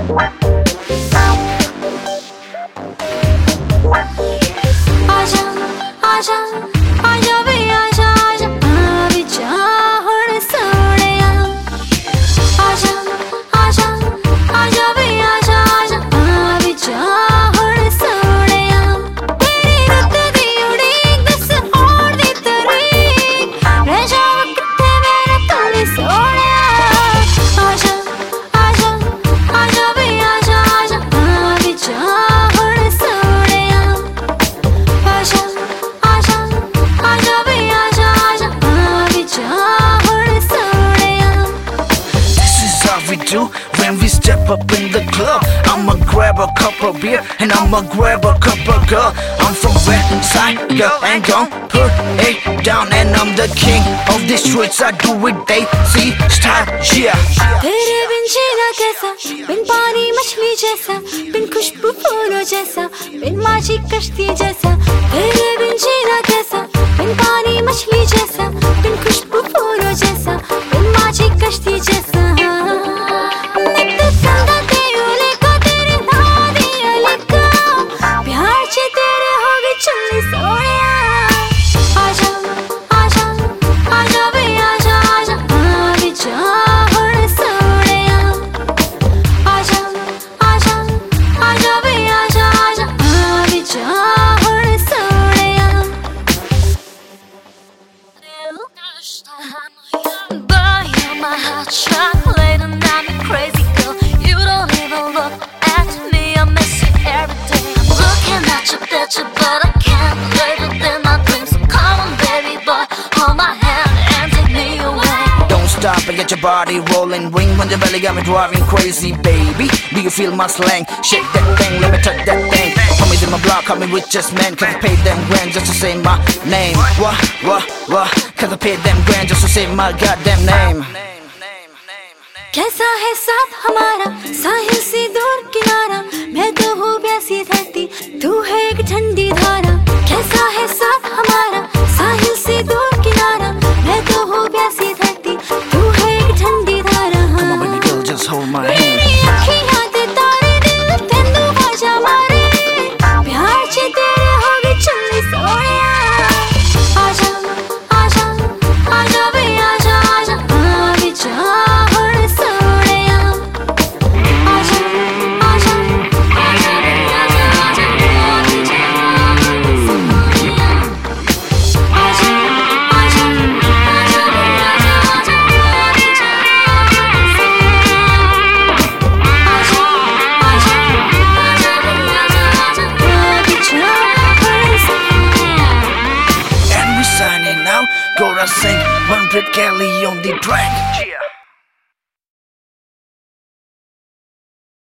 When we step up in the club, I'ma grab a cup of beer and I'ma grab a cup of girl. I'm from west side, girl, and gon' put it down. And I'm the king of the streets, I do it, they see style, yeah. तेरे बिन जीना कैसा, बिन पानी मछली जैसा, बिन खुशबू फूलों जैसा, बिन माझी कश्ती जैसा. तेरे बिन जीना कैसा, बिन पानी मछली जैसा, बिन खुशबू फूलों जैसा, बिन माझी कश्ती जैसा. Chocolate and I'm a crazy girl. You don't even look at me, I miss you every day. I'm looking at your picture, but I can't live within my dreams. So come on, baby boy, hold my hand and take me away. Don't stop and get your body rolling. Ring when your belly got me driving crazy, baby. Do you feel my slang? Shake that thing, let me touch that thing. Homies in my block, call me richest man, cause I paid them grand just to say my name. What? Cause I paid them grand just to say my goddamn name. कैसा है साथ हमारा, साहिल से दूर किनारा. मैं तो हूँ प्यासी धरती, तू है एक ठंडी धारा. कैसा है साथ हमारा, साहिल से दूर किनारा. मैं तो हूँ प्यासी धरती, तू है एक ठंडी धारा. Come on baby girl, just hold my hand. मेरी अखियाँ ते तारे दिल तेंदू बाजा मारे. प्यार च तेरे होगी चुन्नी सोनिया. आजा आजा आजा वे आजा आजा आवी जा. Gonna sing 100 Kelly on the track.